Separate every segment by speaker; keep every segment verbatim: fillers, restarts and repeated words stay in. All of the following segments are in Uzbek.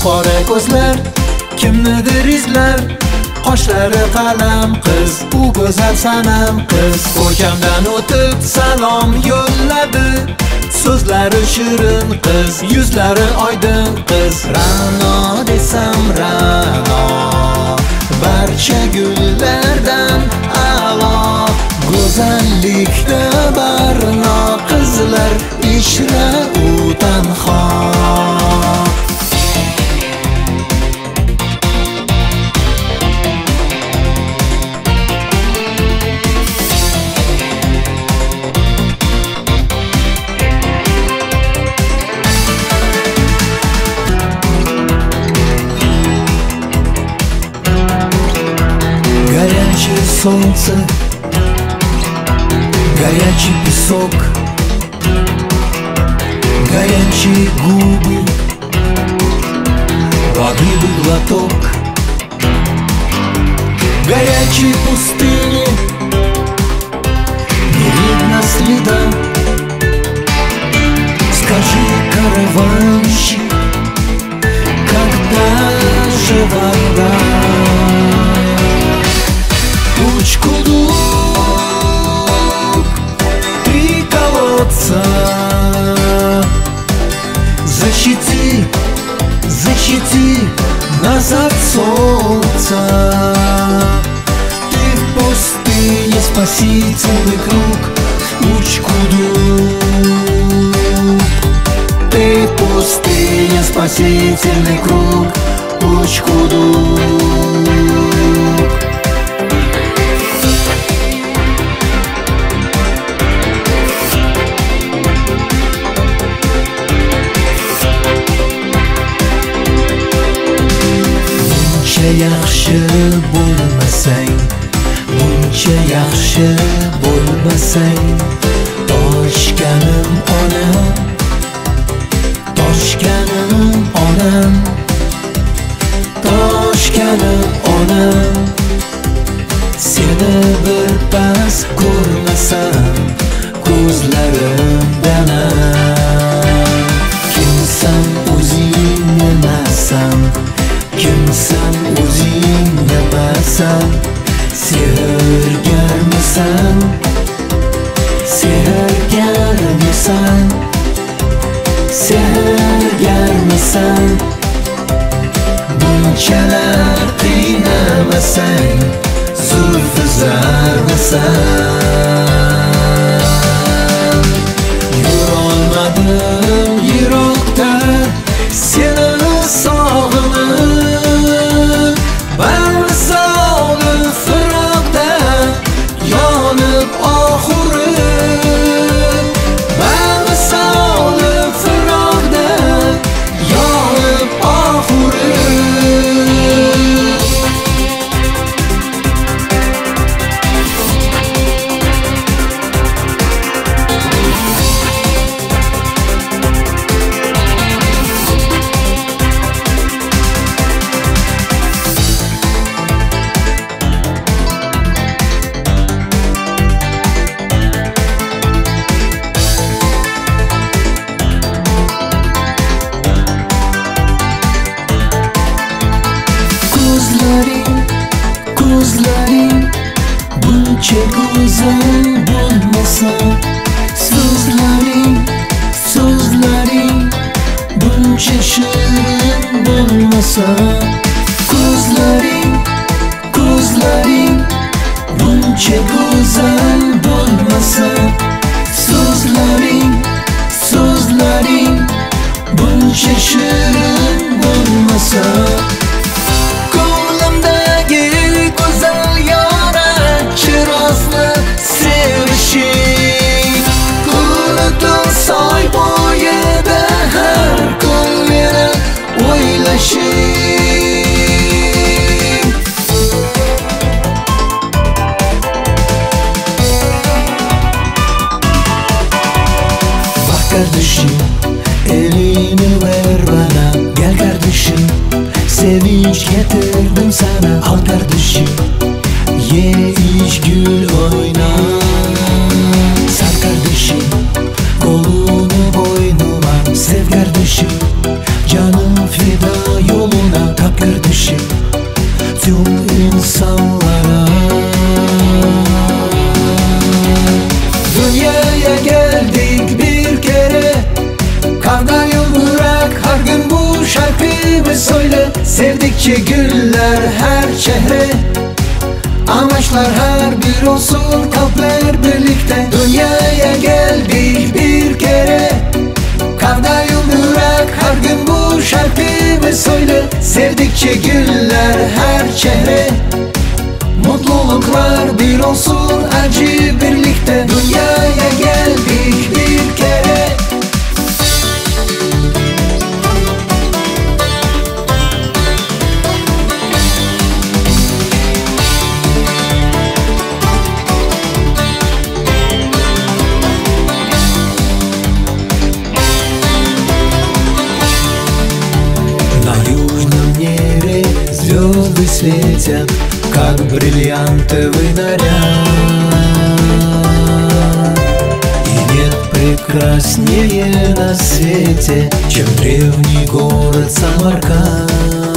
Speaker 1: qora ko'zlar kimnidir izlar, qoshlari qalam qiz, u go'zal sanam qiz. Ko'rkamdan o'tib salom yo'lladi, so'zlari shirin qiz, yuzlari oydin qiz. Ra'no desam Ra'no, barcha gullardan a'lo, go'zallikda barno, qizlar ishra u tanho. Горячее солнце, горячий песок, горячие губы, воды бы глоток. Горячей пустыни не видно следа. Скажи, караванщик, когда же вода? Учкудук, три колодца, защити, защити нас от солнца. Ты в пустыне спасительный круг, Учкудук. Ты в пустыне спасительный круг, Учкудук. Yaxshi bo'lmasang, buncha yaxshi bo'lmasang, toshganim onam, toshganim onam, toshganim onam. Seni birpas ko'rmasam, ko'zlarimdan kimsan o'zing emassan, kimsan o'zing emassan, sehrgarmisan, sehrgarmisan, sehrgarmisan. Bunchalar qiynamasang, zulfi zarmisan. Yurolmadim yiroqda seni sog'inib, barmisolib firoqda yonib oxurim, barmisolib firoqda yonib oxurim. Ko'zlaring buncha go'zal bo'lmasa, so'zlaring, so'zlaring buncha shirin bo'lmasa. Ko'zlaring, ko'zlaring buncha go'zal bo'lmasa, so'zlaring, so'zlaring buncha shirin bo'lmasa. Soy bo'yida har kun meni o'ylashing. Bak kardeşim, elini ver bana. Gel kardeşim, sevinç getirdim sana. Al kardeşim, ye iç gül oyna. Sen kardeşim, kolunu boynuma sev kardeşim, canım feda yol. söyle. Sevdikçe güller her çehre, amaçlar her bir olsun, kalpler birlikte. Dünyaya geldik bir kere, kavga yumrak her gün bu şarkımı söyle. Sevdikçe güller her çehre, mutluluklar bir olsun, acı birlikte. Dünyaya geldik bir kere. Звезды светят, как бриллиантовый наряд, и нет прекраснее на свете, чем древний город Самарканд.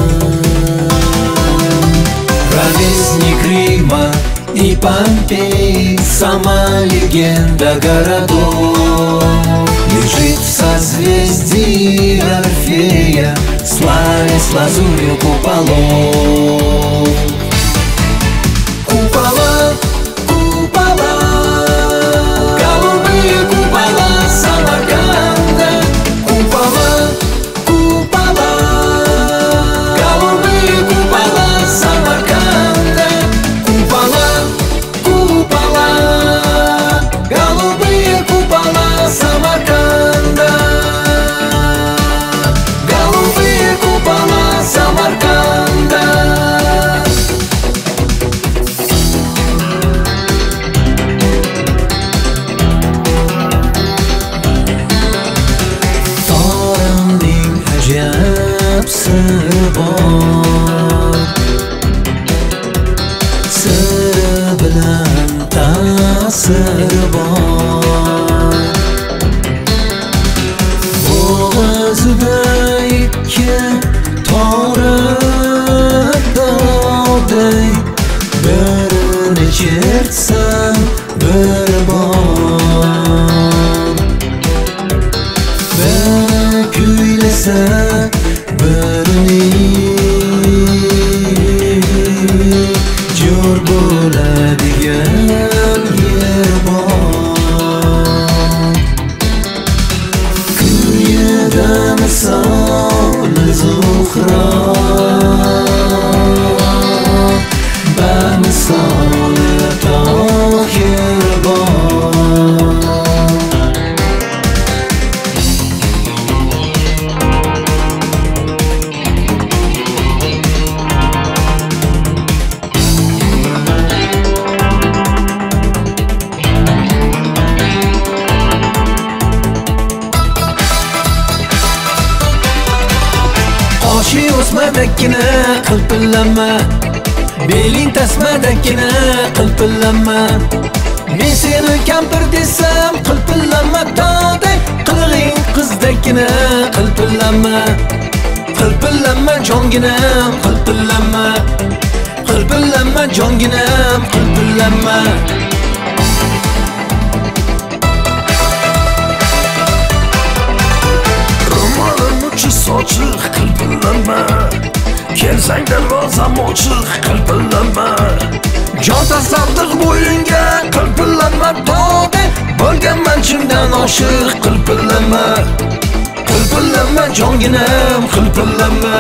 Speaker 1: Ровесник Рима и Помпей, сама легенда городов, лежит в созвездии Орфея, славясь лазурью куполов. Купола, купола, голубые купола Самарканда. Купола, купола, голубые купола Самарканда. Купола, купола, голубые купола Самарканда. Голубые купола Самарканда. Torimning ajab siri bor, siri bilan ta'siri bor. Bo'g'izida ikki to'riq dog'day, birini chertsam biri bor, biri kuylasa birini jo'r bo'ladigan yer bor. Kuyida misoli Zuhro, bamisoli Tohir bor. Qoshi o'smadakkina qilpillanma, beling tasmadakkina qilpillanma. Men seni kampir desam qilpillanma, tog'day qilig'ing qizdakkina qilpillanma. Qilpillanma jonginam, qilpillanma. Qilpillanma jonginam, qilpillanma. Sochiq qilpillanma, kelsang darvozam ochiq qilpillanma. Jon tasavvur bo'yinga qilpillanma, tog'day bo'lganman chindan oshiq qilpillanma. Qilpillanma jonginam, qilpillanma.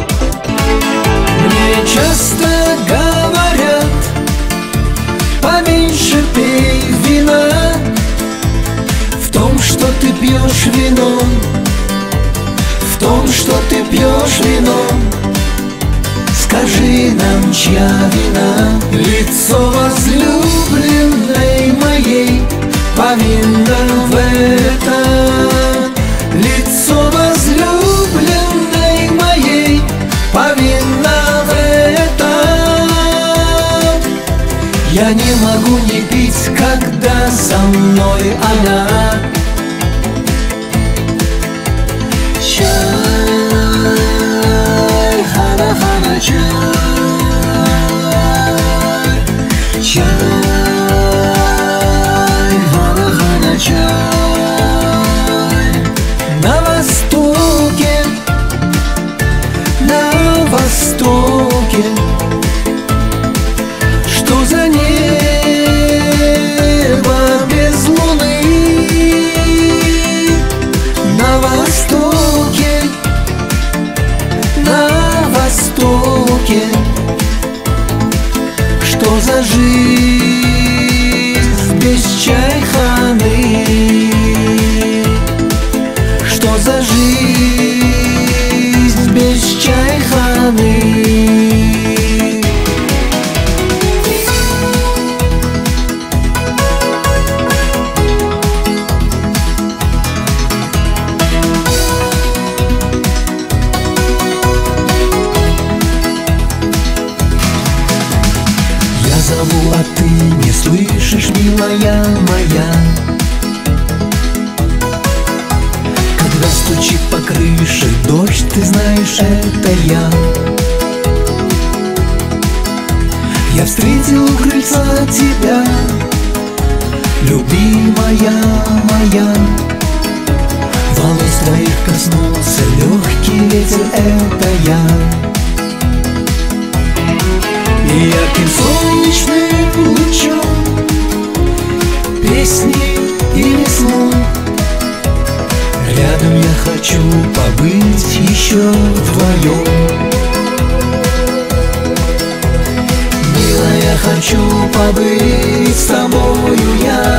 Speaker 1: Мне часто говорят, поменьше пей вина, в том, что ты пьешь вино, в том, что ты пьешь вино. Скажи нам, чья вина? Лицо возлюбленной моей повинно в этом. Лицо возлюбленной моей повинно в этом. Я не могу не пить, когда со мной она. Чай, хана-хана чай, чай, хана-хана чай. На востоке, на моя. Когда стучит по крыше дождь, ты знаешь, это я. Я встретил у крыльца тебя, любимая моя. Волос твоих коснулся легкий ветер, это я. И ярким солнечным лучом песни и весну рядом я хочу побыть еще вдвоем. Милая, хочу побыть с тобою я.